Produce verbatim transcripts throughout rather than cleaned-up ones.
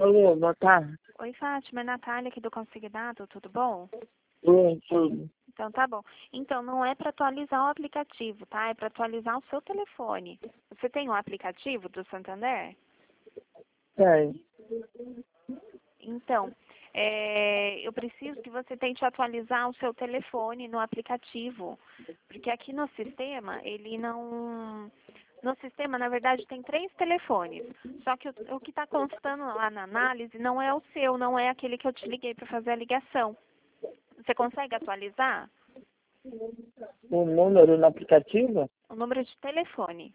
Alô, boa tarde. Oi, Fátima, é Natália aqui do Consignado, tudo bom? Oi, tudo. Então tá bom. Então não é para atualizar o aplicativo, tá? É para atualizar o seu telefone. Você tem o aplicativo do Santander? Tem. Então, é, eu preciso que você tente atualizar o seu telefone no aplicativo, porque aqui no sistema ele não. No sistema, na verdade, tem três telefones. Só que o, o que está constando lá na análise não é o seu, não é aquele que eu te liguei para fazer a ligação. Você consegue atualizar O número no aplicativo? o número de telefone?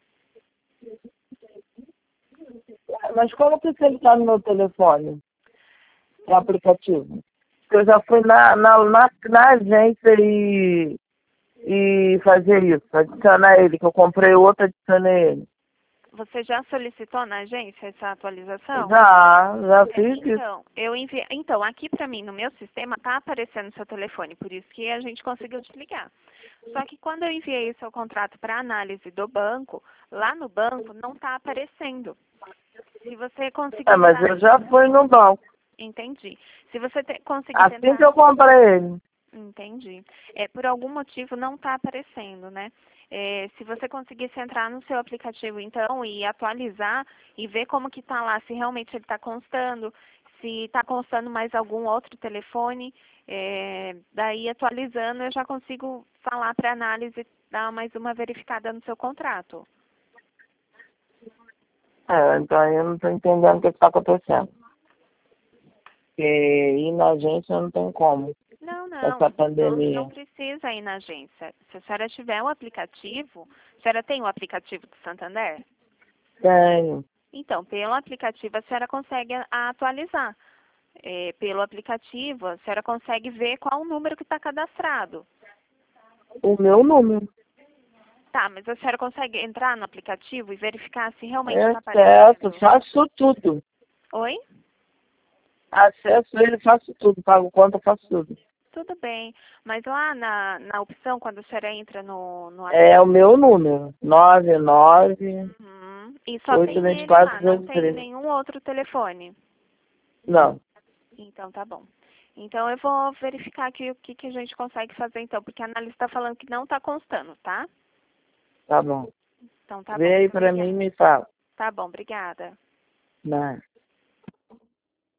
Mas como que ele está no meu telefone? No aplicativo? Porque eu já fui na, na, na, na agência e, e fazer isso, adicionar ele, que eu comprei outro, adicionei ele. Você já solicitou na agência essa atualização? Já, já É, fiz isso. então, eu enviei, então, aqui para mim, no meu sistema, está aparecendo seu telefone, por isso que a gente conseguiu te ligar. Só que quando eu enviei o seu contrato para análise do banco, lá no banco não está aparecendo. Se você conseguir É, mas entrar... eu já fui no banco. Entendi. Se você te, conseguir Assim tentar... que eu comprei ele. Entendi. É, por algum motivo não está aparecendo, né? É, se você conseguisse entrar no seu aplicativo, então, e atualizar e ver como que está lá, se realmente ele está constando, se está constando mais algum outro telefone, é, daí atualizando eu já consigo falar para análise dar mais uma verificada no seu contrato. É, então eu não estou entendendo o que está acontecendo. Porque ir na agência não tem como. Não, não, Essa não, pandemia. não precisa ir na agência. Se a senhora tiver o aplicativo, a senhora tem o aplicativo do Santander? Tenho. Então, pelo aplicativo a senhora consegue a- a atualizar. É, pelo aplicativo a senhora consegue ver qual o número que está cadastrado. O meu número. Tá, mas a senhora consegue entrar no aplicativo e verificar se realmente É está certo, aparecendo? faço tudo. Oi? Acesso ele, faço tudo. Pago conta, faço tudo. Tudo bem, mas lá na, na opção, quando a senhora entra no, no É o aplicativo, meu número. nove nove uhum, e só oito tem dois ele lá, quatro não dois tem três. nenhum outro telefone. Não, Então, tá bom. Então, eu vou verificar aqui o que, que a gente consegue fazer, então, porque a análise está falando que não está constando, tá? tá bom. Então, tá bom. Vê aí Muito pra mim e obrigada. me fala. Tá bom, obrigada. Não.